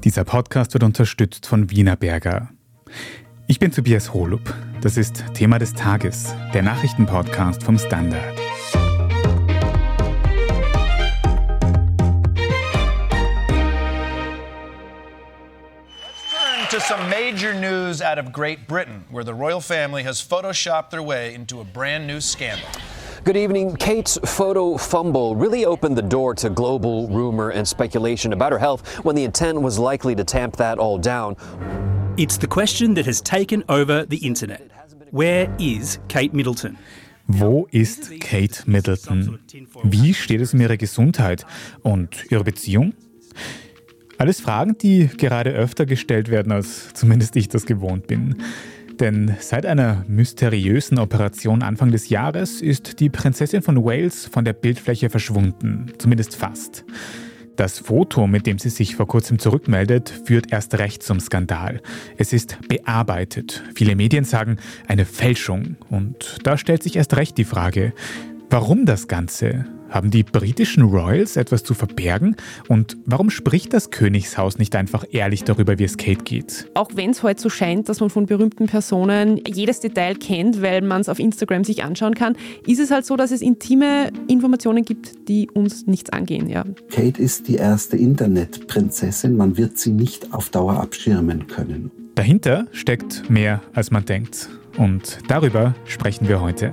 Dieser Podcast wird unterstützt von Wienerberger. Ich bin Tobias Holub. Das ist Thema des Tages, der Nachrichtenpodcast vom Standard. To some major news out of Great Britain, where the royal family has photoshopped their way into a brand new scandal. Good evening. Kate's photo fumble really opened the door to global rumor and speculation about her health when the intent was likely to tamp that all down. It's the question that has taken over the internet. Where is Kate Middleton? Wo ist Kate Middleton? Wie steht es um ihre Gesundheit und ihre Beziehung? Alles Fragen, die gerade öfter gestellt werden, als zumindest ich das gewohnt bin. Denn seit einer mysteriösen Operation Anfang des Jahres ist die Prinzessin von Wales von der Bildfläche verschwunden, zumindest fast. Das Foto, mit dem sie sich vor kurzem zurückmeldet, führt erst recht zum Skandal. Es ist bearbeitet. Viele Medien sagen, eine Fälschung. Und da stellt sich erst recht die Frage, warum das Ganze? Haben die britischen Royals etwas zu verbergen? Und warum spricht das Königshaus nicht einfach ehrlich darüber, wie es Kate geht? Auch wenn es heute so scheint, dass man von berühmten Personen jedes Detail kennt, weil man es auf Instagram sich anschauen kann, ist es halt so, dass es intime Informationen gibt, die uns nichts angehen. Ja. Kate ist die erste Internetprinzessin. Man wird sie nicht auf Dauer abschirmen können. Dahinter steckt mehr, als man denkt. Und darüber sprechen wir heute.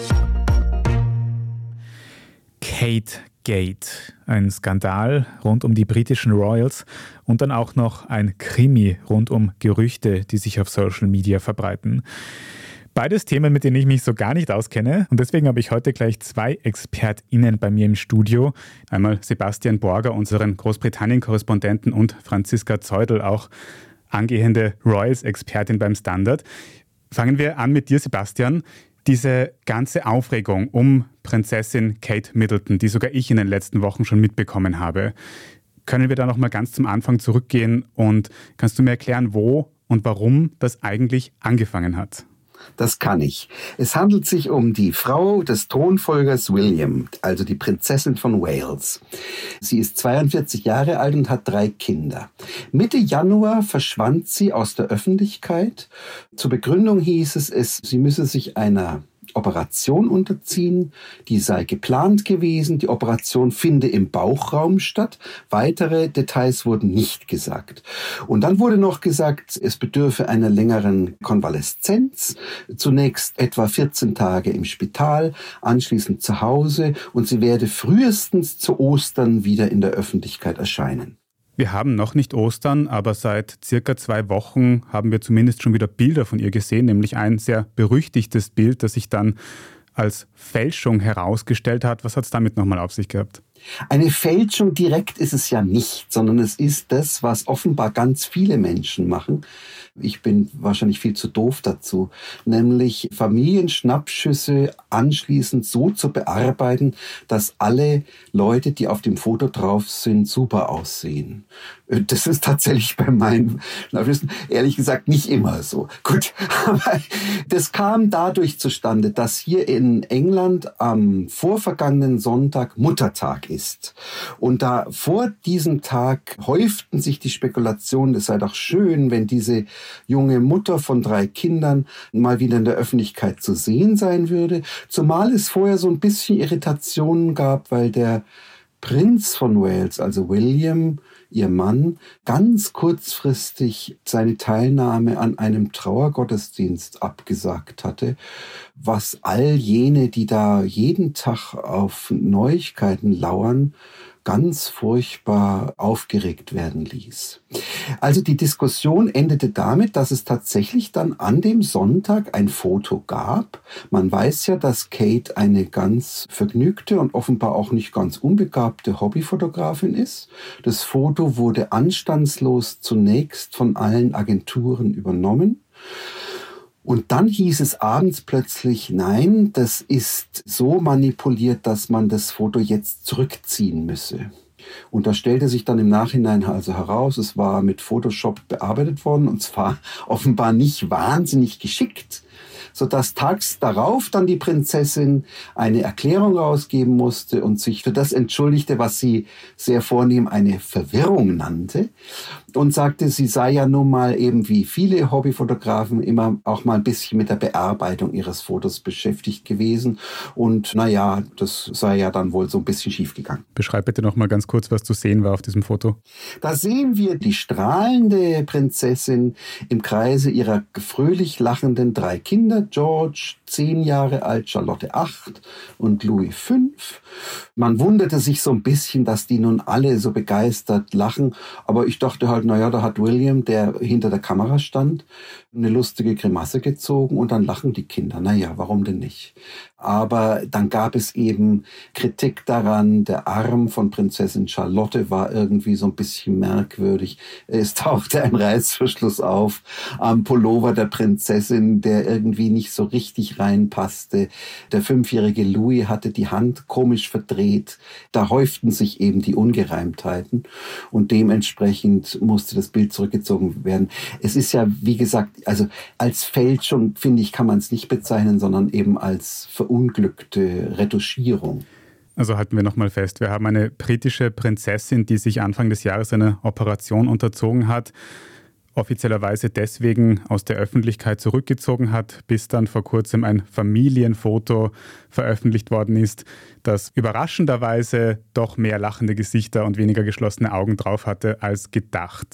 Kate Gate, ein Skandal rund um die britischen Royals und dann auch noch ein Krimi rund um Gerüchte, die sich auf Social Media verbreiten. Beides Themen, mit denen ich mich so gar nicht auskenne, und deswegen habe ich heute gleich zwei ExpertInnen bei mir im Studio. Einmal Sebastian Borger, unseren Großbritannien-Korrespondenten, und Franziska Zeudel, auch angehende Royals-Expertin beim Standard. Fangen wir an mit dir, Sebastian. Diese ganze Aufregung um Prinzessin Kate Middleton, die sogar ich in den letzten Wochen schon mitbekommen habe, können wir da noch mal ganz zum Anfang zurückgehen und kannst du mir erklären, wo und warum das eigentlich angefangen hat? Das kann ich. Es handelt sich um die Frau des Thronfolgers William, also die Prinzessin von Wales. Sie ist 42 Jahre alt und hat 3 Kinder. Mitte Januar verschwand sie aus der Öffentlichkeit. Zur Begründung hieß es, sie müsse sich einer Operation unterziehen, die sei geplant gewesen. Die Operation finde im Bauchraum statt. Weitere Details wurden nicht gesagt. Und dann wurde noch gesagt, es bedürfe einer längeren Konvaleszenz. Zunächst etwa 14 Tage im Spital, anschließend zu Hause, und sie werde frühestens zu Ostern wieder in der Öffentlichkeit erscheinen. Wir haben noch nicht Ostern, aber seit circa 2 Wochen haben wir zumindest schon wieder Bilder von ihr gesehen, nämlich ein sehr berüchtigtes Bild, das sich dann als Fälschung herausgestellt hat. Was hat es damit nochmal auf sich gehabt? Eine Fälschung direkt ist es ja nicht, sondern es ist das, was offenbar ganz viele Menschen machen. Ich bin wahrscheinlich viel zu doof dazu, nämlich Familienschnappschüsse anschließend so zu bearbeiten, dass alle Leute, die auf dem Foto drauf sind, super aussehen. Das ist tatsächlich bei meinen Schnappschüssen ehrlich gesagt nicht immer so. Gut, aber das kam dadurch zustande, dass hier in England am vorvergangenen Sonntag Muttertag ist. Und da vor diesem Tag häuften sich die Spekulationen, es sei doch schön, wenn diese junge Mutter von 3 Kindern mal wieder in der Öffentlichkeit zu sehen sein würde. Zumal es vorher so ein bisschen Irritationen gab, weil der Prinz von Wales, also William, ihr Mann, ganz kurzfristig seine Teilnahme an einem Trauergottesdienst abgesagt hatte, was all jene, die da jeden Tag auf Neuigkeiten lauern, ganz furchtbar aufgeregt werden ließ. Also die Diskussion endete damit, dass es tatsächlich dann an dem Sonntag ein Foto gab. Man weiß ja, dass Kate eine ganz vergnügte und offenbar auch nicht ganz unbegabte Hobbyfotografin ist. Das Foto wurde anstandslos zunächst von allen Agenturen übernommen. Und dann hieß es abends plötzlich, nein, das ist so manipuliert, dass man das Foto jetzt zurückziehen müsse. Und da stellte sich dann im Nachhinein also heraus, es war mit Photoshop bearbeitet worden, und zwar offenbar nicht wahnsinnig geschickt. sodass tags darauf dann die Prinzessin eine Erklärung rausgeben musste und sich für das entschuldigte, was sie sehr vornehm eine Verwirrung nannte und sagte, sie sei ja nun mal eben wie viele Hobbyfotografen immer auch mal ein bisschen mit der Bearbeitung ihres Fotos beschäftigt gewesen und naja, das sei ja dann wohl so ein bisschen schief gegangen. Beschreib bitte noch mal ganz kurz, was zu sehen war auf diesem Foto. Da sehen wir die strahlende Prinzessin im Kreise ihrer fröhlich lachenden 3 Kinder, George 10 Jahre alt, Charlotte 8 und Louis 5. Man wunderte sich so ein bisschen, dass die nun alle so begeistert lachen, aber ich dachte halt, naja, da hat William, der hinter der Kamera stand, eine lustige Grimasse gezogen und dann lachen die Kinder. Naja, warum denn nicht? Aber dann gab es eben Kritik daran, der Arm von Prinzessin Charlotte war irgendwie so ein bisschen merkwürdig. Es tauchte ein Reißverschluss auf am Pullover der Prinzessin, der irgendwie nicht so richtig reinpasste. Der 5-jährige Louis hatte die Hand komisch verdreht. Da häuften sich eben die Ungereimtheiten und dementsprechend musste das Bild zurückgezogen werden. Es ist ja, wie gesagt, also als Fälschung, finde ich, kann man es nicht bezeichnen, sondern eben als verunglückte Retuschierung. Also halten wir nochmal fest, wir haben eine britische Prinzessin, die sich Anfang des Jahres einer Operation unterzogen hat, offiziellerweise deswegen aus der Öffentlichkeit zurückgezogen hat, bis dann vor kurzem ein Familienfoto veröffentlicht worden ist, das überraschenderweise doch mehr lachende Gesichter und weniger geschlossene Augen drauf hatte als gedacht.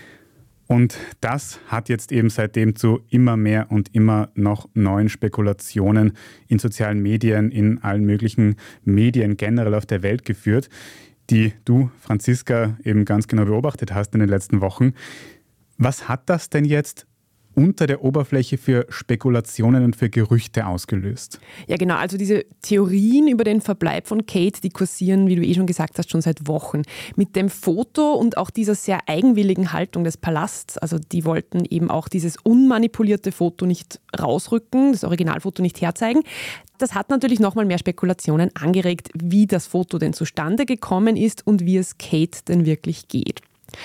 Und das hat jetzt eben seitdem zu immer mehr und immer noch neuen Spekulationen in sozialen Medien, in allen möglichen Medien generell auf der Welt geführt, die du, Franziska, eben ganz genau beobachtet hast in den letzten Wochen. Was hat das denn jetzt unter der Oberfläche für Spekulationen und für Gerüchte ausgelöst? Ja genau, also diese Theorien über den Verbleib von Kate, die kursieren, wie du schon gesagt hast, schon seit Wochen. Mit dem Foto und auch dieser sehr eigenwilligen Haltung des Palasts, also die wollten eben auch dieses unmanipulierte Foto nicht rausrücken, das Originalfoto nicht herzeigen. Das hat natürlich nochmal mehr Spekulationen angeregt, wie das Foto denn zustande gekommen ist und wie es Kate denn wirklich geht.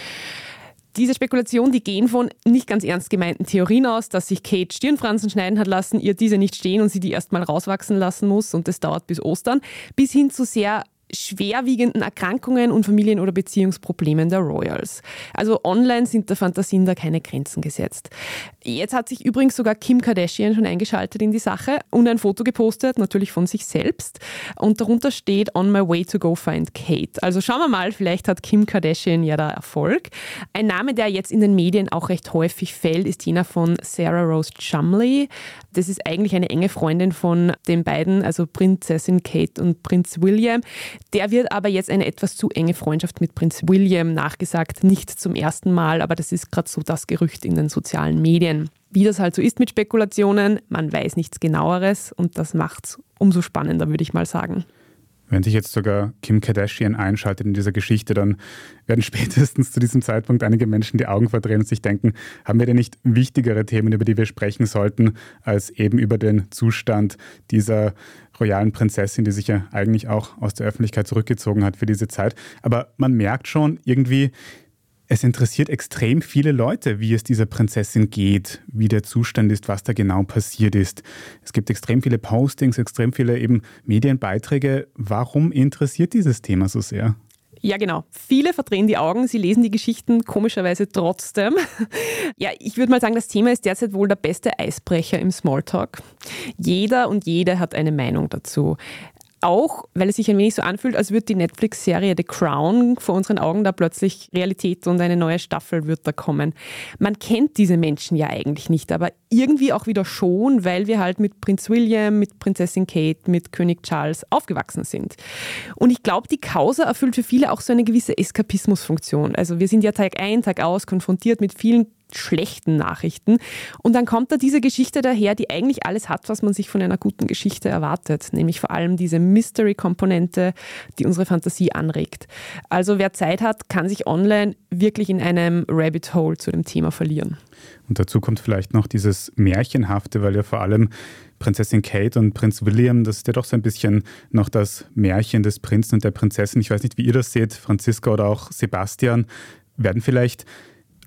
Diese Spekulationen, die gehen von nicht ganz ernst gemeinten Theorien aus, dass sich Kate Stirnfransen schneiden hat lassen, ihr diese nicht stehen und sie die erst mal rauswachsen lassen muss und das dauert bis Ostern, bis hin zu sehr schwerwiegenden Erkrankungen und Familien- oder Beziehungsproblemen der Royals. Also online sind der Fantasien da keine Grenzen gesetzt. Jetzt hat sich übrigens sogar Kim Kardashian schon eingeschaltet in die Sache und ein Foto gepostet, natürlich von sich selbst. Und darunter steht "On my way to go find Kate". Also schauen wir mal, vielleicht hat Kim Kardashian ja da Erfolg. Ein Name, der jetzt in den Medien auch recht häufig fällt, ist jener von Sarah Rose Cholmondeley. Das ist eigentlich eine enge Freundin von den beiden, also Prinzessin Kate und Prinz William. Der wird aber jetzt eine etwas zu enge Freundschaft mit Prinz William nachgesagt. Nicht zum ersten Mal, aber das ist gerade so das Gerücht in den sozialen Medien. Wie das halt so ist mit Spekulationen, man weiß nichts Genaueres und das macht es umso spannender, würde ich mal sagen. Wenn sich jetzt sogar Kim Kardashian einschaltet in dieser Geschichte, dann werden spätestens zu diesem Zeitpunkt einige Menschen die Augen verdrehen und sich denken, haben wir denn nicht wichtigere Themen, über die wir sprechen sollten, als eben über den Zustand dieser royalen Prinzessin, die sich ja eigentlich auch aus der Öffentlichkeit zurückgezogen hat für diese Zeit. Aber man merkt schon irgendwie, es interessiert extrem viele Leute, wie es dieser Prinzessin geht, wie der Zustand ist, was da genau passiert ist. Es gibt extrem viele Postings, extrem viele eben Medienbeiträge. Warum interessiert dieses Thema so sehr? Ja, genau. Viele verdrehen die Augen, sie lesen die Geschichten komischerweise trotzdem. Ja, ich würde mal sagen, das Thema ist derzeit wohl der beste Eisbrecher im Smalltalk. Jeder und jede hat eine Meinung dazu. Auch, weil es sich ein wenig so anfühlt, als würde die Netflix-Serie The Crown vor unseren Augen da plötzlich Realität und eine neue Staffel wird da kommen. Man kennt diese Menschen ja eigentlich nicht, aber irgendwie auch wieder schon, weil wir halt mit Prinz William, mit Prinzessin Kate, mit König Charles aufgewachsen sind. Und ich glaube, die Causa erfüllt für viele auch so eine gewisse Eskapismusfunktion. Also wir sind ja Tag ein, Tag aus konfrontiert mit vielen schlechten Nachrichten. Und dann kommt da diese Geschichte daher, die eigentlich alles hat, was man sich von einer guten Geschichte erwartet. Nämlich vor allem diese Mystery-Komponente, die unsere Fantasie anregt. Also wer Zeit hat, kann sich online wirklich in einem Rabbit Hole zu dem Thema verlieren. Und dazu kommt vielleicht noch dieses Märchenhafte, weil ja vor allem Prinzessin Kate und Prinz William, das ist ja doch so ein bisschen noch das Märchen des Prinzen und der Prinzessin. Ich weiß nicht, wie ihr das seht, Franziska oder auch Sebastian. Werden vielleicht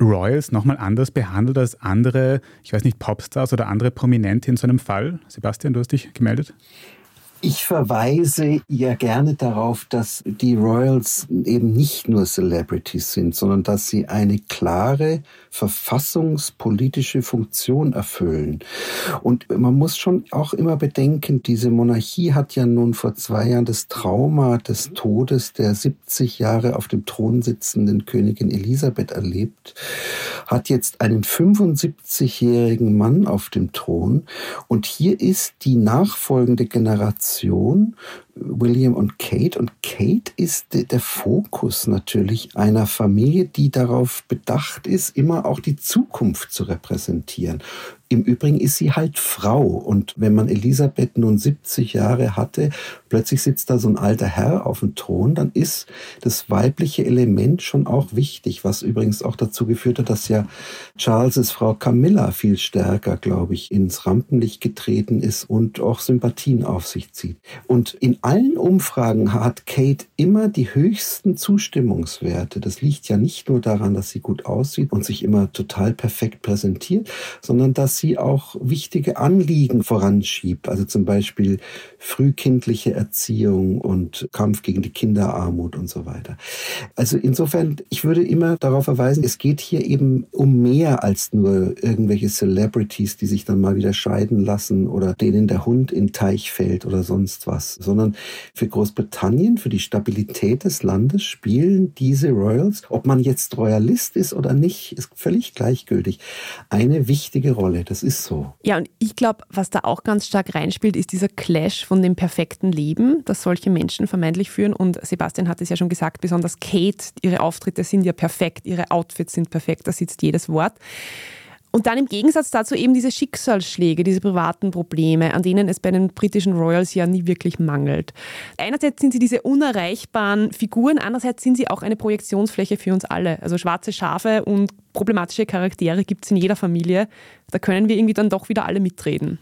Royals nochmal anders behandelt als andere, ich weiß nicht, Popstars oder andere Prominente in so einem Fall? Sebastian, du hast dich gemeldet? Ich verweise ja gerne darauf, dass die Royals eben nicht nur Celebrities sind, sondern dass sie eine klare verfassungspolitische Funktion erfüllen. Und man muss schon auch immer bedenken, diese Monarchie hat ja nun vor 2 Jahren das Trauma des Todes der 70 Jahre auf dem Thron sitzenden Königin Elisabeth erlebt, hat jetzt einen 75-jährigen Mann auf dem Thron. Und hier ist die nachfolgende Generation William und Kate. Und Kate ist der Fokus natürlich einer Familie, die darauf bedacht ist, immer auch die Zukunft zu repräsentieren. Im Übrigen ist sie halt Frau. Und wenn man Elisabeth nun 70 Jahre hatte, plötzlich sitzt da so ein alter Herr auf dem Thron, dann ist das weibliche Element schon auch wichtig, was übrigens auch dazu geführt hat, dass ja Charles' Frau Camilla viel stärker, glaube ich, ins Rampenlicht getreten ist und auch Sympathien auf sich zieht. Und in allen Umfragen hat Kate immer die höchsten Zustimmungswerte. Das liegt ja nicht nur daran, dass sie gut aussieht und sich immer total perfekt präsentiert, sondern dass sie auch wichtige Anliegen voranschiebt. Also zum Beispiel frühkindliche Erziehung und Kampf gegen die Kinderarmut und so weiter. Also insofern, ich würde immer darauf verweisen, es geht hier eben um mehr als nur irgendwelche Celebrities, die sich dann mal wieder scheiden lassen oder denen der Hund in den Teich fällt oder sonst was, sondern für Großbritannien, für die Stabilität des Landes spielen diese Royals, ob man jetzt Royalist ist oder nicht, ist völlig gleichgültig, eine wichtige Rolle. Das ist so. Ja, und ich glaube, was da auch ganz stark reinspielt, ist dieser Clash von dem perfekten Leben, das solche Menschen vermeintlich führen. Und Sebastian hat es ja schon gesagt, besonders Kate, ihre Auftritte sind ja perfekt, ihre Outfits sind perfekt, da sitzt jedes Wort. Und dann im Gegensatz dazu eben diese Schicksalsschläge, diese privaten Probleme, an denen es bei den britischen Royals ja nie wirklich mangelt. Einerseits sind sie diese unerreichbaren Figuren, andererseits sind sie auch eine Projektionsfläche für uns alle. Also schwarze Schafe und problematische Charaktere gibt es in jeder Familie. Da können wir irgendwie dann doch wieder alle mitreden.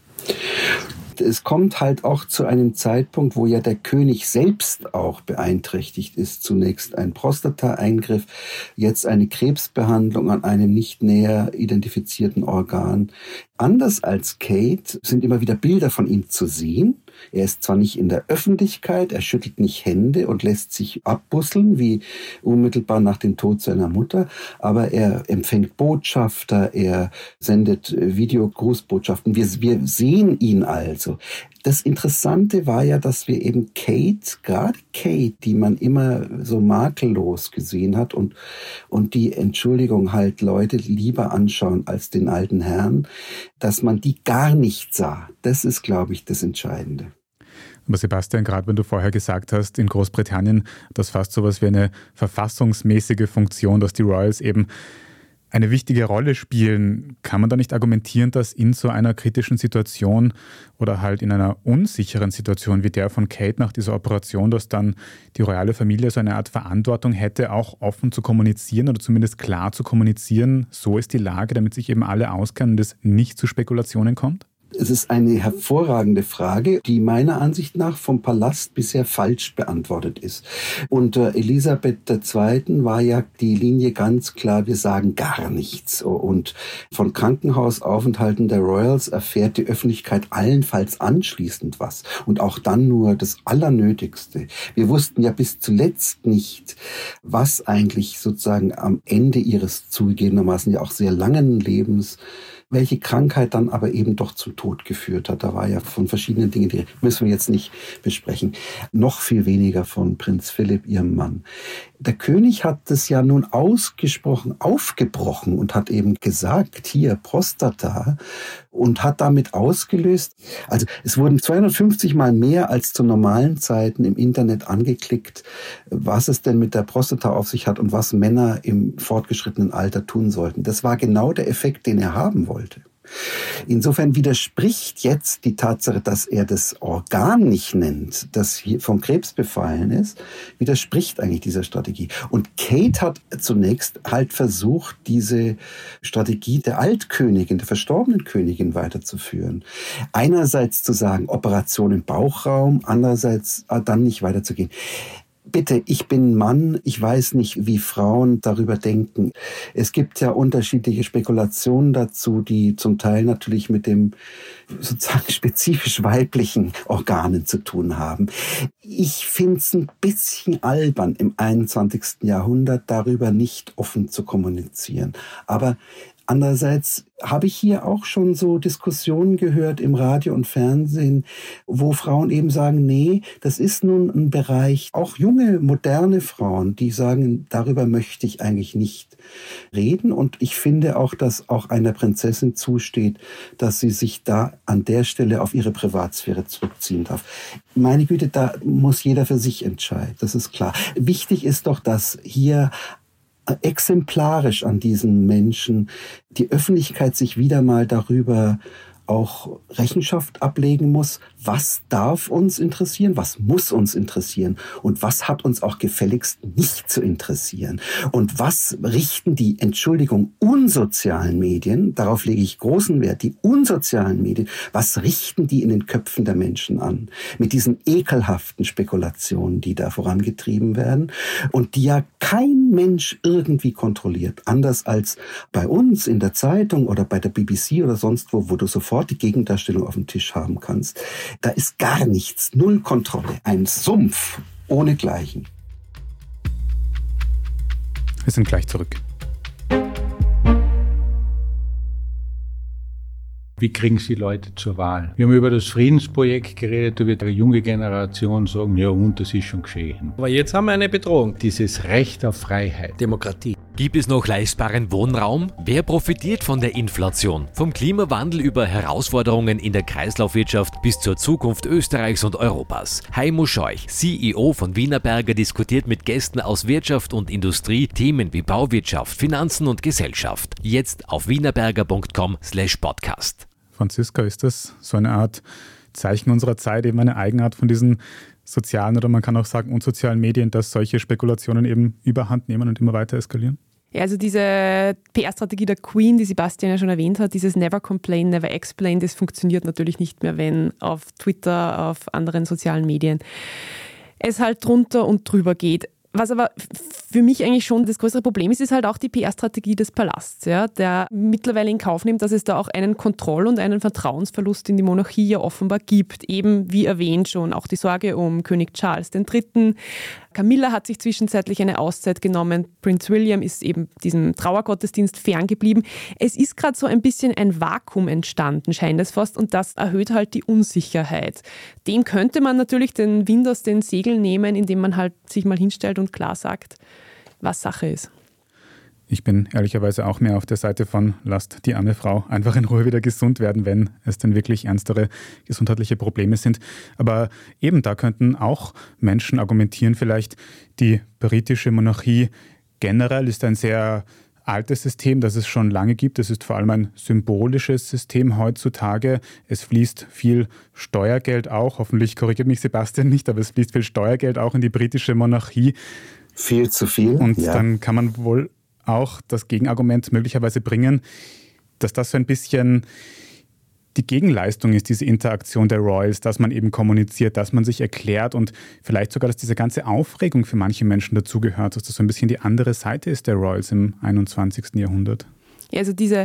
Es kommt halt auch zu einem Zeitpunkt, wo ja der König selbst auch beeinträchtigt ist. Zunächst ein Prostata-Eingriff, jetzt eine Krebsbehandlung an einem nicht näher identifizierten Organ. Anders als Kate sind immer wieder Bilder von ihm zu sehen. Er ist zwar nicht in der Öffentlichkeit, er schüttelt nicht Hände und lässt sich abbusseln, wie unmittelbar nach dem Tod seiner Mutter, aber er empfängt Botschafter, er sendet Videogrußbotschaften. Wir sehen ihn also. Das Interessante war ja, dass wir eben Kate, gerade Kate, die man immer so makellos gesehen hat und die, Entschuldigung, halt Leute lieber anschauen als den alten Herrn, dass man die gar nicht sah. Das ist, glaube ich, das Entscheidende. Aber Sebastian, gerade wenn du vorher gesagt hast, in Großbritannien, das fast so etwas wie eine verfassungsmäßige Funktion, dass die Royals eben eine wichtige Rolle spielen, kann man da nicht argumentieren, dass in so einer kritischen Situation oder halt in einer unsicheren Situation wie der von Kate nach dieser Operation, dass dann die royale Familie so eine Art Verantwortung hätte, auch offen zu kommunizieren oder zumindest klar zu kommunizieren, so ist die Lage, damit sich eben alle auskennen und es nicht zu Spekulationen kommt? Es ist eine hervorragende Frage, die meiner Ansicht nach vom Palast bisher falsch beantwortet ist. Unter Elisabeth II. War ja die Linie ganz klar, wir sagen gar nichts. Und von Krankenhausaufenthalten der Royals erfährt die Öffentlichkeit allenfalls anschließend was. Und auch dann nur das Allernötigste. Wir wussten ja bis zuletzt nicht, was eigentlich sozusagen am Ende ihres zugegebenermaßen ja auch sehr langen Lebens, welche Krankheit dann aber eben doch zum Tod geführt hat. Da war ja von verschiedenen Dingen, die müssen wir jetzt nicht besprechen. Noch viel weniger von Prinz Philipp, ihrem Mann. Der König hat das ja nun ausgesprochen aufgebrochen und hat eben gesagt, hier Prostata, und hat damit ausgelöst, also es wurden 250 Mal mehr als zu normalen Zeiten im Internet angeklickt, was es denn mit der Prostata auf sich hat und was Männer im fortgeschrittenen Alter tun sollten. Das war genau der Effekt, den er haben wollte. Insofern widerspricht jetzt die Tatsache, dass er das Organ nicht nennt, das hier vom Krebs befallen ist, widerspricht eigentlich dieser Strategie. Und Kate hat zunächst halt versucht, diese Strategie der Altkönigin, der verstorbenen Königin weiterzuführen. Einerseits zu sagen, Operation im Bauchraum, andererseits dann nicht weiterzugehen. Bitte, ich bin Mann, ich weiß nicht, wie Frauen darüber denken. Es gibt ja unterschiedliche Spekulationen dazu, die zum Teil natürlich mit dem sozusagen spezifisch weiblichen Organen zu tun haben. Ich finde es ein bisschen albern, im 21. Jahrhundert darüber nicht offen zu kommunizieren. Aber andererseits habe ich hier auch schon so Diskussionen gehört im Radio und Fernsehen, wo Frauen eben sagen, nee, das ist nun ein Bereich, auch junge, moderne Frauen, die sagen, darüber möchte ich eigentlich nicht reden. Und ich finde auch, dass auch einer Prinzessin zusteht, dass sie sich da an der Stelle auf ihre Privatsphäre zurückziehen darf. Meine Güte, da muss jeder für sich entscheiden, das ist klar. Wichtig ist doch, dass hier exemplarisch an diesen Menschen die Öffentlichkeit sich wieder mal darüber auch Rechenschaft ablegen muss, was darf uns interessieren, was muss uns interessieren und was hat uns auch gefälligst nicht zu interessieren. Und was richten die, unsozialen Medien, darauf lege ich großen Wert, die unsozialen Medien, was richten die in den Köpfen der Menschen an? Mit diesen ekelhaften Spekulationen, die da vorangetrieben werden und die ja kein Mensch irgendwie kontrolliert. Anders als bei uns in der Zeitung oder bei der BBC oder sonst wo du sofort die Gegendarstellung auf dem Tisch haben kannst. Da ist gar nichts, null Kontrolle, ein Sumpf ohnegleichen. Wir sind gleich zurück. Wie kriegen Sie Leute zur Wahl? Wir haben über das Friedensprojekt geredet, da wird eine junge Generation sagen, ja und, das ist schon geschehen. Aber jetzt haben wir eine Bedrohung. Dieses Recht auf Freiheit. Demokratie. Gibt es noch leistbaren Wohnraum? Wer profitiert von der Inflation? Vom Klimawandel über Herausforderungen in der Kreislaufwirtschaft bis zur Zukunft Österreichs und Europas. Heimo Scheuch, CEO von Wienerberger, diskutiert mit Gästen aus Wirtschaft und Industrie Themen wie Bauwirtschaft, Finanzen und Gesellschaft. Jetzt auf wienerberger.com/podcast. Franziska, ist das so eine Art Zeichen unserer Zeit, eben eine Eigenart von diesen sozialen oder man kann auch sagen unsozialen Medien, dass solche Spekulationen eben überhand nehmen und immer weiter eskalieren? Ja, also diese PR-Strategie der Queen, die Sebastian ja schon erwähnt hat, dieses Never Complain, Never Explain, das funktioniert natürlich nicht mehr, wenn auf Twitter, auf anderen sozialen Medien es halt drunter und drüber geht. Was aber für mich eigentlich schon das größere Problem ist, ist halt auch die PR-Strategie des Palasts, ja, der mittlerweile in Kauf nimmt, dass es da auch einen Kontroll- und einen Vertrauensverlust in die Monarchie ja offenbar gibt. Eben, wie erwähnt schon, auch die Sorge um König Charles III. Camilla hat sich zwischenzeitlich eine Auszeit genommen. Prinz William ist eben diesem Trauergottesdienst ferngeblieben. Es ist gerade so ein bisschen ein Vakuum entstanden, scheint es fast, und das erhöht halt die Unsicherheit. Dem könnte man natürlich den Wind aus den Segeln nehmen, indem man halt sich mal hinstellt und klar sagt, was Sache ist. Ich bin ehrlicherweise auch mehr auf der Seite von lasst die arme Frau einfach in Ruhe wieder gesund werden, wenn es denn wirklich ernstere gesundheitliche Probleme sind. Aber eben da könnten auch Menschen argumentieren, vielleicht die britische Monarchie generell ist ein sehr altes System, das es schon lange gibt. Es ist vor allem ein symbolisches System heutzutage. Es fließt viel Steuergeld auch, hoffentlich korrigiert mich Sebastian nicht, aber es fließt viel Steuergeld auch in die britische Monarchie. Viel zu viel. Und ja. Dann kann man wohl auch das Gegenargument möglicherweise bringen, dass das so ein bisschen die Gegenleistung ist, diese Interaktion der Royals, dass man eben kommuniziert, dass man sich erklärt und vielleicht sogar, dass diese ganze Aufregung für manche Menschen dazugehört, dass das so ein bisschen die andere Seite ist der Royals im 21. Jahrhundert. Ja, also diese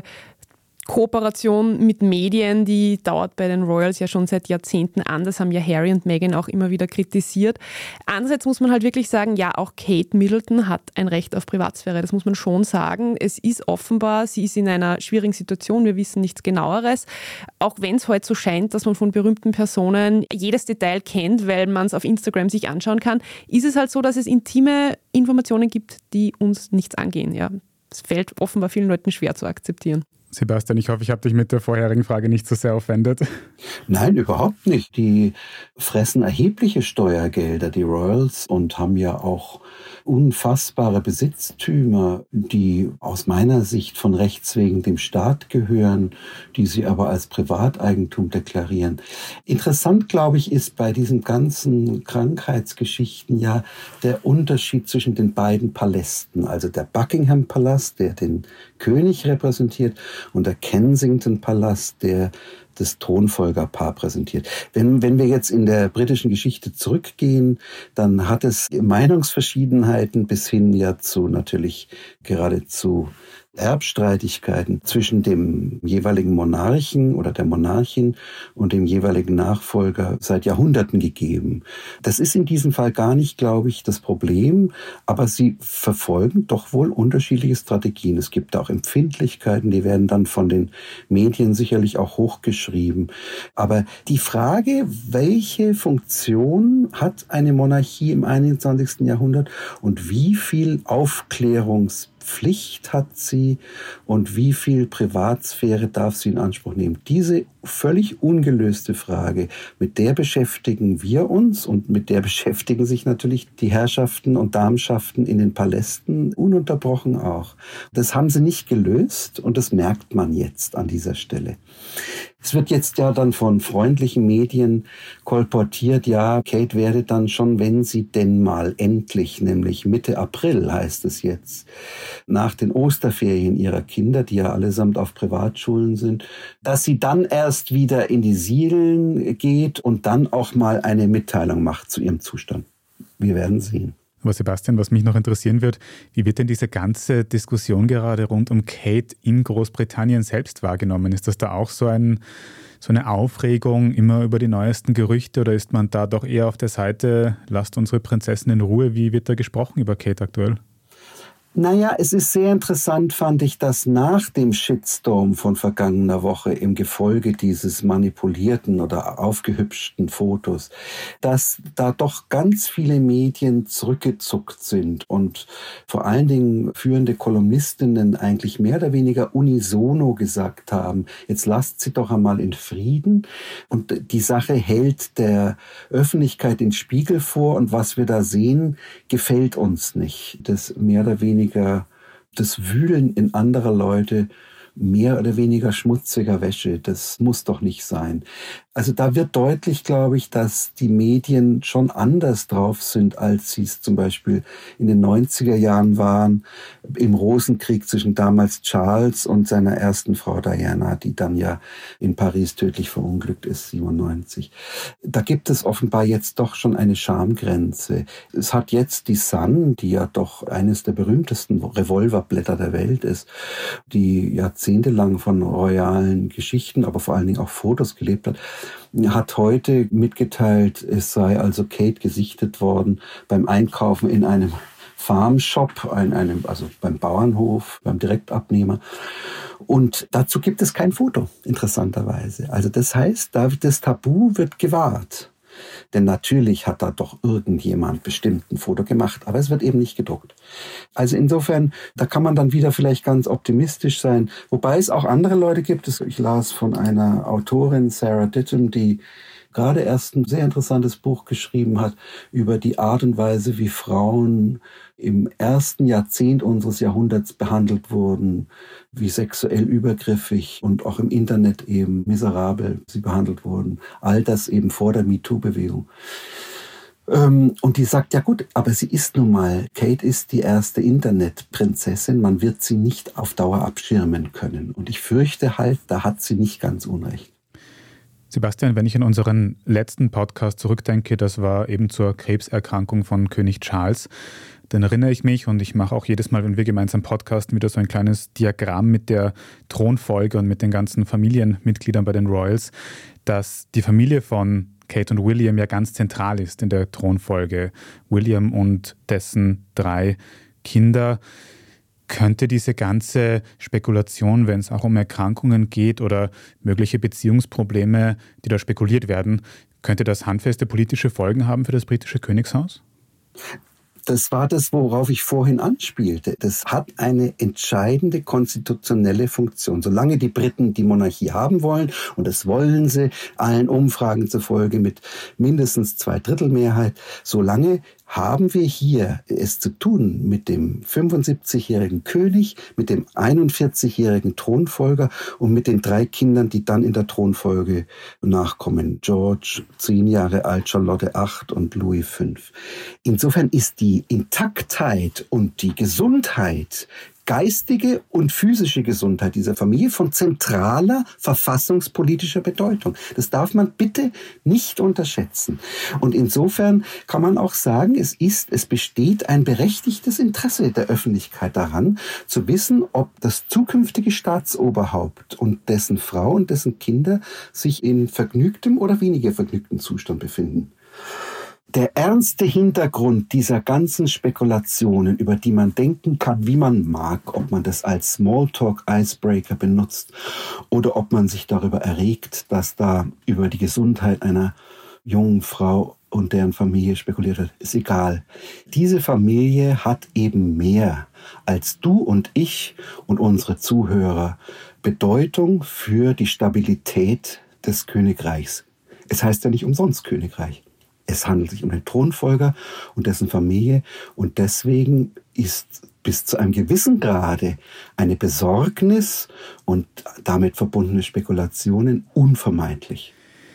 Kooperation mit Medien, die dauert bei den Royals ja schon seit Jahrzehnten an. Das haben ja Harry und Meghan auch immer wieder kritisiert. Andererseits muss man halt wirklich sagen, ja, auch Kate Middleton hat ein Recht auf Privatsphäre. Das muss man schon sagen. Es ist offenbar, sie ist in einer schwierigen Situation. Wir wissen nichts Genaueres. Auch wenn es heute so scheint, dass man von berühmten Personen jedes Detail kennt, weil man es auf Instagram sich anschauen kann, ist es halt so, dass es intime Informationen gibt, die uns nichts angehen. Ja. Es fällt offenbar vielen Leuten schwer zu akzeptieren. Sebastian, ich hoffe, ich habe dich mit der vorherigen Frage nicht so sehr offended. Nein, überhaupt nicht. Die fressen erhebliche Steuergelder, die Royals, und haben ja auch unfassbare Besitztümer, die aus meiner Sicht von Rechts wegen dem Staat gehören, die sie aber als Privateigentum deklarieren. Interessant, glaube ich, ist bei diesen ganzen Krankheitsgeschichten ja der Unterschied zwischen den beiden Palästen. Also der Buckingham-Palast, der den König repräsentiert, und der Kensington-Palast, der das Thronfolgerpaar präsentiert. Wenn wir jetzt in der britischen Geschichte zurückgehen, dann hat es Meinungsverschiedenheiten bis hin ja zu natürlich geradezu Erbstreitigkeiten zwischen dem jeweiligen Monarchen oder der Monarchin und dem jeweiligen Nachfolger seit Jahrhunderten gegeben. Das ist in diesem Fall gar nicht, glaube ich, das Problem, aber sie verfolgen doch wohl unterschiedliche Strategien. Es gibt auch Empfindlichkeiten, die werden dann von den Medien sicherlich auch hochgeschrieben. Aber die Frage, welche Funktion hat eine Monarchie im 21. Jahrhundert und wie viel Aufklärungspflicht hat sie und wie viel Privatsphäre darf sie in Anspruch nehmen? Diese völlig ungelöste Frage, mit der beschäftigen wir uns und mit der beschäftigen sich natürlich die Herrschaften und Damenschaften in den Palästen ununterbrochen auch. Das haben sie nicht gelöst und das merkt man jetzt an dieser Stelle. Es wird jetzt ja dann von freundlichen Medien kolportiert, ja, Kate werde dann schon, wenn sie denn mal endlich, nämlich Mitte April heißt es jetzt, nach den Osterferien ihrer Kinder, die ja allesamt auf Privatschulen sind, dass sie dann erst wieder in die Siedeln geht und dann auch mal eine Mitteilung macht zu ihrem Zustand. Wir werden sehen. Aber Sebastian, was mich noch interessieren wird, wie wird denn diese ganze Diskussion gerade rund um Kate in Großbritannien selbst wahrgenommen? Ist das da auch so eine Aufregung immer über die neuesten Gerüchte oder ist man da doch eher auf der Seite, lasst unsere Prinzessin in Ruhe? Wie wird da gesprochen über Kate aktuell? Naja, es ist sehr interessant, fand ich, dass nach dem Shitstorm von vergangener Woche im Gefolge dieses manipulierten oder aufgehübschten Fotos, dass da doch ganz viele Medien zurückgezuckt sind und vor allen Dingen führende Kolumnistinnen eigentlich mehr oder weniger unisono gesagt haben, jetzt lasst sie doch einmal in Frieden und die Sache hält der Öffentlichkeit den Spiegel vor und was wir da sehen, gefällt uns nicht. Das mehr oder weniger das Wühlen in anderer Leute mehr oder weniger schmutziger Wäsche, das muss doch nicht sein. Also da wird deutlich, glaube ich, dass die Medien schon anders drauf sind, als sie es zum Beispiel in den 90er Jahren waren, im Rosenkrieg zwischen damals Charles und seiner ersten Frau Diana, die dann ja in Paris tödlich verunglückt ist, 97. Da gibt es offenbar jetzt doch schon eine Schamgrenze. Es hat jetzt die Sun, die ja doch eines der berühmtesten Revolverblätter der Welt ist, die jahrzehntelang von royalen Geschichten, aber vor allen Dingen auch Fotos gelebt hat heute mitgeteilt, es sei also Kate gesichtet worden beim Einkaufen in einem Farmshop, also beim Bauernhof, beim Direktabnehmer. Und dazu gibt es kein Foto, interessanterweise. Also das heißt, das Tabu wird gewahrt. Denn natürlich hat da doch irgendjemand bestimmt ein Foto gemacht, aber es wird eben nicht gedruckt. Also insofern, da kann man dann wieder vielleicht ganz optimistisch sein. Wobei es auch andere Leute gibt. Ich las von einer Autorin, Sarah Dittum, die gerade erst ein sehr interessantes Buch geschrieben hat über die Art und Weise, wie Frauen im ersten Jahrzehnt unseres Jahrhunderts behandelt wurden, wie sexuell übergriffig und auch im Internet eben miserabel sie behandelt wurden. All das eben vor der MeToo-Bewegung. Und die sagt, ja gut, aber sie ist nun mal, Kate ist die erste Internetprinzessin, man wird sie nicht auf Dauer abschirmen können. Und ich fürchte halt, da hat sie nicht ganz unrecht. Sebastian, wenn ich an unseren letzten Podcast zurückdenke, das war eben zur Krebserkrankung von König Charles, dann erinnere ich mich und ich mache auch jedes Mal, wenn wir gemeinsam podcasten, wieder so ein kleines Diagramm mit der Thronfolge und mit den ganzen Familienmitgliedern bei den Royals, dass die Familie von Kate und William ja ganz zentral ist in der Thronfolge. William und dessen 3 Kinder. Könnte diese ganze Spekulation, wenn es auch um Erkrankungen geht oder mögliche Beziehungsprobleme, die da spekuliert werden, könnte das handfeste politische Folgen haben für das britische Königshaus? Das war das, worauf ich vorhin anspielte. Das hat eine entscheidende konstitutionelle Funktion. Solange die Briten die Monarchie haben wollen, und das wollen sie allen Umfragen zufolge mit mindestens 2/3 Mehrheit, solange haben wir hier es zu tun mit dem 75-jährigen König, mit dem 41-jährigen Thronfolger und mit den 3 Kindern, die dann in der Thronfolge nachkommen. George, 10 Jahre alt, Charlotte 8 und Louis 5. Insofern ist die Intaktheit und die Gesundheit geistige und physische Gesundheit dieser Familie von zentraler verfassungspolitischer Bedeutung. Das darf man bitte nicht unterschätzen. Und insofern kann man auch sagen, es besteht ein berechtigtes Interesse der Öffentlichkeit daran, zu wissen, ob das zukünftige Staatsoberhaupt und dessen Frau und dessen Kinder sich in vergnügtem oder weniger vergnügtem Zustand befinden. Der ernste Hintergrund dieser ganzen Spekulationen, über die man denken kann, wie man mag, ob man das als Smalltalk-Icebreaker benutzt oder ob man sich darüber erregt, dass da über die Gesundheit einer jungen Frau und deren Familie spekuliert wird, ist egal. Diese Familie hat eben mehr als du und ich und unsere Zuhörer Bedeutung für die Stabilität des Königreichs. Es heißt ja nicht umsonst Königreich. Es handelt sich um den Thronfolger und dessen Familie und deswegen ist bis zu einem gewissen Grade eine Besorgnis und damit verbundene Spekulationen unvermeidlich.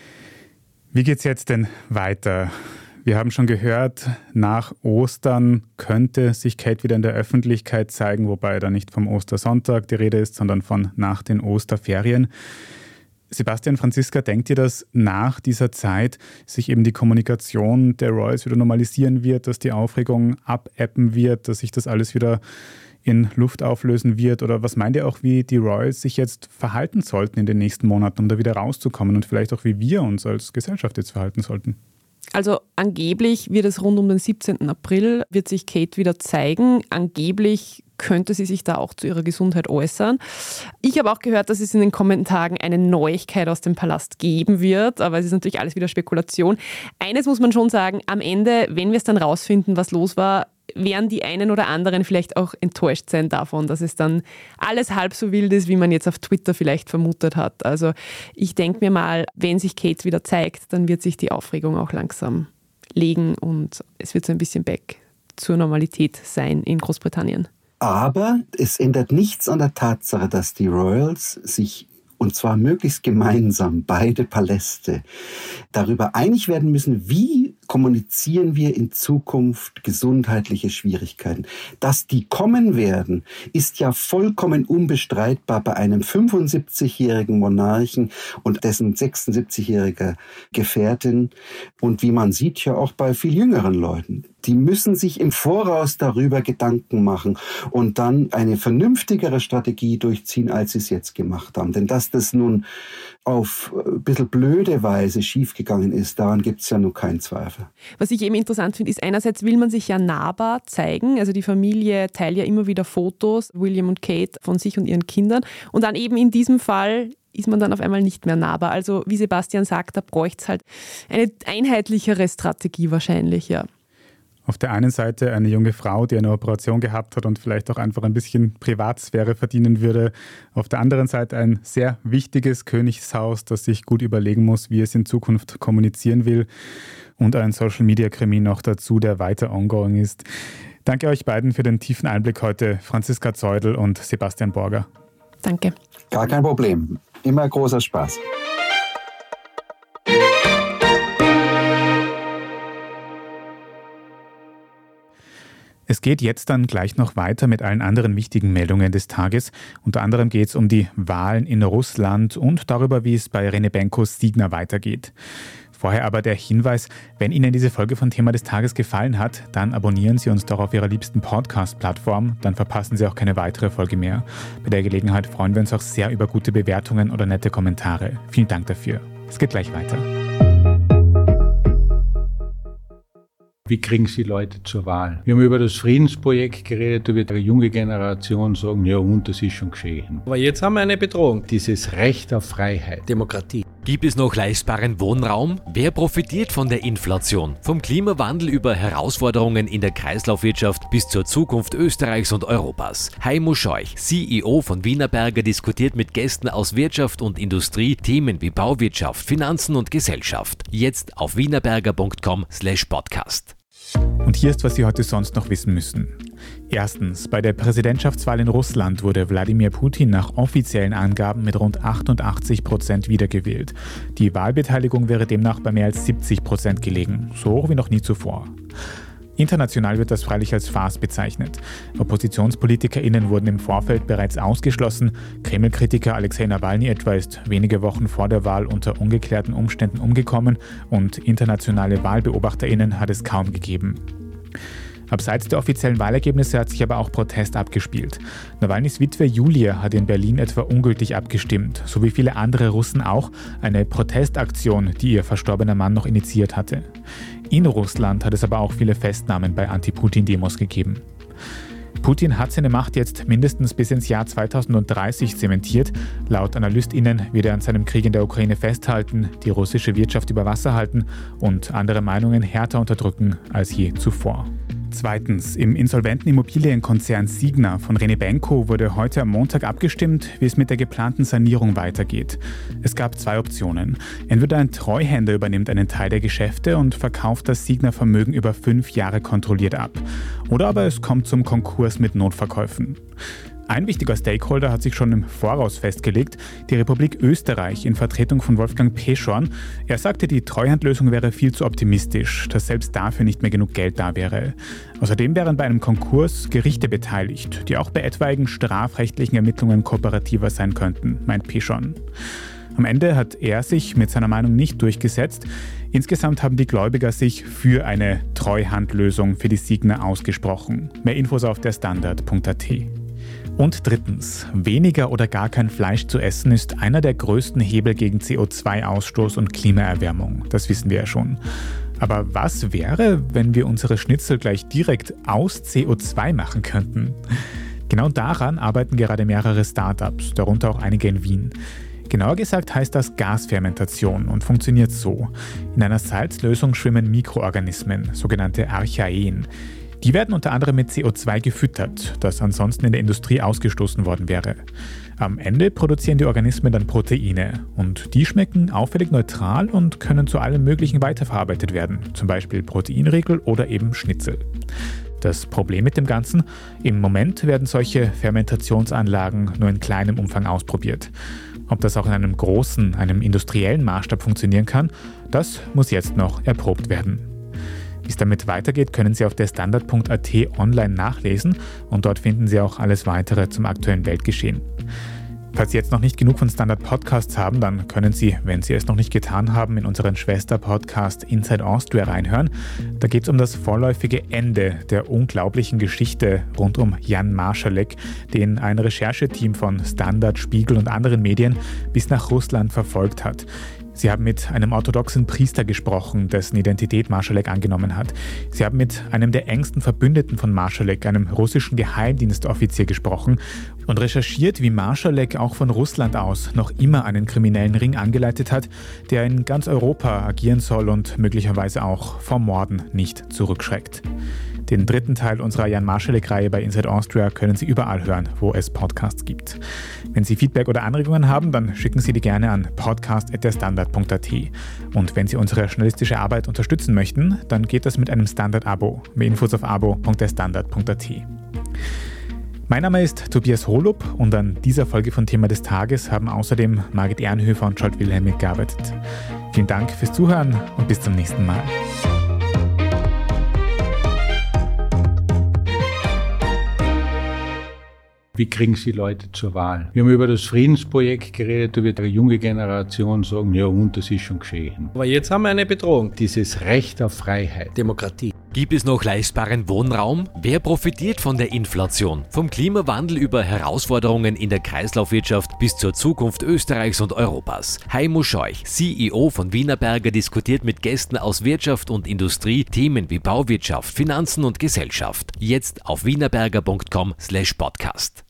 Wie geht's jetzt denn weiter? Wir haben schon gehört, nach Ostern könnte sich Kate wieder in der Öffentlichkeit zeigen, wobei da nicht vom Ostersonntag die Rede ist, sondern von nach den Osterferien. Sebastian, Franziska, denkt ihr, dass nach dieser Zeit sich eben die Kommunikation der Royals wieder normalisieren wird, dass die Aufregung abebben wird, dass sich das alles wieder in Luft auflösen wird? Oder was meint ihr auch, wie die Royals sich jetzt verhalten sollten in den nächsten Monaten, um da wieder rauszukommen und vielleicht auch, wie wir uns als Gesellschaft jetzt verhalten sollten? Also angeblich wird es rund um den 17. April, wird sich Kate wieder zeigen. Angeblich könnte sie sich da auch zu ihrer Gesundheit äußern. Ich habe auch gehört, dass es in den kommenden Tagen eine Neuigkeit aus dem Palast geben wird, aber es ist natürlich alles wieder Spekulation. Eines muss man schon sagen, am Ende, wenn wir es dann rausfinden, was los war, werden die einen oder anderen vielleicht auch enttäuscht sein davon, dass es dann alles halb so wild ist, wie man jetzt auf Twitter vielleicht vermutet hat. Also ich denke mir mal, wenn sich Kate wieder zeigt, dann wird sich die Aufregung auch langsam legen und es wird so ein bisschen back zur Normalität sein in Großbritannien. Aber es ändert nichts an der Tatsache, dass die Royals sich, und zwar möglichst gemeinsam, beide Paläste, darüber einig werden müssen, wie kommunizieren wir in Zukunft gesundheitliche Schwierigkeiten. Dass die kommen werden, ist ja vollkommen unbestreitbar bei einem 75-jährigen Monarchen und dessen 76-jähriger Gefährtin und wie man sieht ja auch bei viel jüngeren Leuten. Die müssen sich im Voraus darüber Gedanken machen und dann eine vernünftigere Strategie durchziehen, als sie es jetzt gemacht haben. Denn dass das nun auf ein bisschen blöde Weise schiefgegangen ist, daran gibt es ja nur keinen Zweifel. Was ich eben interessant finde, ist einerseits will man sich ja nahbar zeigen, also die Familie teilt ja immer wieder Fotos, William und Kate, von sich und ihren Kindern und dann eben in diesem Fall ist man dann auf einmal nicht mehr nahbar. Also wie Sebastian sagt, da bräuchte es halt eine einheitlichere Strategie wahrscheinlich, ja. Auf der einen Seite eine junge Frau, die eine Operation gehabt hat und vielleicht auch einfach ein bisschen Privatsphäre verdienen würde. Auf der anderen Seite ein sehr wichtiges Königshaus, das sich gut überlegen muss, wie es in Zukunft kommunizieren will. Und ein Social-Media-Krimi noch dazu, der weiter ongoing ist. Danke euch beiden für den tiefen Einblick heute, Franziska Zeudel und Sebastian Borger. Danke. Gar kein Problem. Immer großer Spaß. Es geht jetzt dann gleich noch weiter mit allen anderen wichtigen Meldungen des Tages. Unter anderem geht es um die Wahlen in Russland und darüber, wie es bei Renebenkos Signa weitergeht. Vorher aber der Hinweis, wenn Ihnen diese Folge von Thema des Tages gefallen hat, dann abonnieren Sie uns doch auf Ihrer liebsten Podcast-Plattform, dann verpassen Sie auch keine weitere Folge mehr. Bei der Gelegenheit freuen wir uns auch sehr über gute Bewertungen oder nette Kommentare. Vielen Dank dafür. Es geht gleich weiter. Wie kriegen Sie Leute zur Wahl? Wir haben über das Friedensprojekt geredet, da wird eine junge Generation sagen, ja und, das ist schon geschehen. Aber jetzt haben wir eine Bedrohung. Dieses Recht auf Freiheit. Demokratie. Gibt es noch leistbaren Wohnraum? Wer profitiert von der Inflation? Vom Klimawandel über Herausforderungen in der Kreislaufwirtschaft bis zur Zukunft Österreichs und Europas. Heimo Scheuch, CEO von Wienerberger, diskutiert mit Gästen aus Wirtschaft und Industrie Themen wie Bauwirtschaft, Finanzen und Gesellschaft. Jetzt auf wienerberger.com/podcast. Und hier ist, was Sie heute sonst noch wissen müssen. Erstens, bei der Präsidentschaftswahl in Russland wurde Wladimir Putin nach offiziellen Angaben mit rund 88% wiedergewählt. Die Wahlbeteiligung wäre demnach bei mehr als 70% gelegen, so hoch wie noch nie zuvor. International wird das freilich als Farce bezeichnet. OppositionspolitikerInnen wurden im Vorfeld bereits ausgeschlossen. Kreml-Kritiker Alexei Nawalny etwa ist wenige Wochen vor der Wahl unter ungeklärten Umständen umgekommen und internationale WahlbeobachterInnen hat es kaum gegeben. Abseits der offiziellen Wahlergebnisse hat sich aber auch Protest abgespielt. Nawalnys Witwe Julia hat in Berlin etwa ungültig abgestimmt, so wie viele andere Russen auch, eine Protestaktion, die ihr verstorbener Mann noch initiiert hatte. In Russland hat es aber auch viele Festnahmen bei Anti-Putin-Demos gegeben. Putin hat seine Macht jetzt mindestens bis ins Jahr 2030 zementiert. Laut AnalystInnen wird er an seinem Krieg in der Ukraine festhalten, die russische Wirtschaft über Wasser halten und andere Meinungen härter unterdrücken als je zuvor. Zweitens, im insolventen Immobilienkonzern Signa von René Benko wurde heute am Montag abgestimmt, wie es mit der geplanten Sanierung weitergeht. Es gab 2 Optionen. Entweder ein Treuhänder übernimmt einen Teil der Geschäfte und verkauft das Signa-Vermögen über 5 Jahre kontrolliert ab. Oder aber es kommt zum Konkurs mit Notverkäufen. Ein wichtiger Stakeholder hat sich schon im Voraus festgelegt, die Republik Österreich in Vertretung von Wolfgang Peschorn. Er sagte, die Treuhandlösung wäre viel zu optimistisch, dass selbst dafür nicht mehr genug Geld da wäre. Außerdem wären bei einem Konkurs Gerichte beteiligt, die auch bei etwaigen strafrechtlichen Ermittlungen kooperativer sein könnten, meint Peschorn. Am Ende hat er sich mit seiner Meinung nicht durchgesetzt. Insgesamt haben die Gläubiger sich für eine Treuhandlösung für die Signa ausgesprochen. Mehr Infos auf derstandard.at. Und drittens, weniger oder gar kein Fleisch zu essen ist einer der größten Hebel gegen CO2-Ausstoß und Klimaerwärmung. Das wissen wir ja schon. Aber was wäre, wenn wir unsere Schnitzel gleich direkt aus CO2 machen könnten? Genau daran arbeiten gerade mehrere Startups, darunter auch einige in Wien. Genauer gesagt heißt das Gasfermentation und funktioniert so. In einer Salzlösung schwimmen Mikroorganismen, sogenannte Archaeen. Die werden unter anderem mit CO2 gefüttert, das ansonsten in der Industrie ausgestoßen worden wäre. Am Ende produzieren die Organismen dann Proteine und die schmecken auffällig neutral und können zu allem Möglichen weiterverarbeitet werden, zum Beispiel Proteinriegel oder eben Schnitzel. Das Problem mit dem Ganzen? Im Moment werden solche Fermentationsanlagen nur in kleinem Umfang ausprobiert. Ob das auch in einem großen, einem industriellen Maßstab funktionieren kann, das muss jetzt noch erprobt werden. Wie es damit weitergeht, können Sie auf derstandard.at online nachlesen und dort finden Sie auch alles weitere zum aktuellen Weltgeschehen. Falls Sie jetzt noch nicht genug von Standard Podcasts haben, dann können Sie, wenn Sie es noch nicht getan haben, in unseren Schwester-Podcast Inside Austria reinhören. Da geht es um das vorläufige Ende der unglaublichen Geschichte rund um Jan Marschalek, den ein Rechercheteam von Standard, Spiegel und anderen Medien bis nach Russland verfolgt hat. Sie haben mit einem orthodoxen Priester gesprochen, dessen Identität Marschalek angenommen hat. Sie haben mit einem der engsten Verbündeten von Marschalek, einem russischen Geheimdienstoffizier, gesprochen und recherchiert, wie Marschalek auch von Russland aus noch immer einen kriminellen Ring angeleitet hat, der in ganz Europa agieren soll und möglicherweise auch vor Morden nicht zurückschreckt. Den 3. Teil unserer Jan Marschalek-Reihe bei Inside Austria können Sie überall hören, wo es Podcasts gibt. Wenn Sie Feedback oder Anregungen haben, dann schicken Sie die gerne an podcast@derstandard.at. Und wenn Sie unsere journalistische Arbeit unterstützen möchten, dann geht das mit einem Standard-Abo. Mehr Infos auf abo.derstandard.at. Mein Name ist Tobias Holub und an dieser Folge von Thema des Tages haben außerdem Margit Ehrenhöfer und Scholt Wilhelm mitgearbeitet. Vielen Dank fürs Zuhören und bis zum nächsten Mal. Wie kriegen Sie Leute zur Wahl? Wir haben über das Friedensprojekt geredet, da wird die junge Generation sagen, ja und, das ist schon geschehen. Aber jetzt haben wir eine Bedrohung. Dieses Recht auf Freiheit. Demokratie. Gibt es noch leistbaren Wohnraum? Wer profitiert von der Inflation? Vom Klimawandel über Herausforderungen in der Kreislaufwirtschaft bis zur Zukunft Österreichs und Europas. Heimo Scheuch, CEO von Wienerberger, diskutiert mit Gästen aus Wirtschaft und Industrie Themen wie Bauwirtschaft, Finanzen und Gesellschaft. Jetzt auf wienerberger.com/podcast.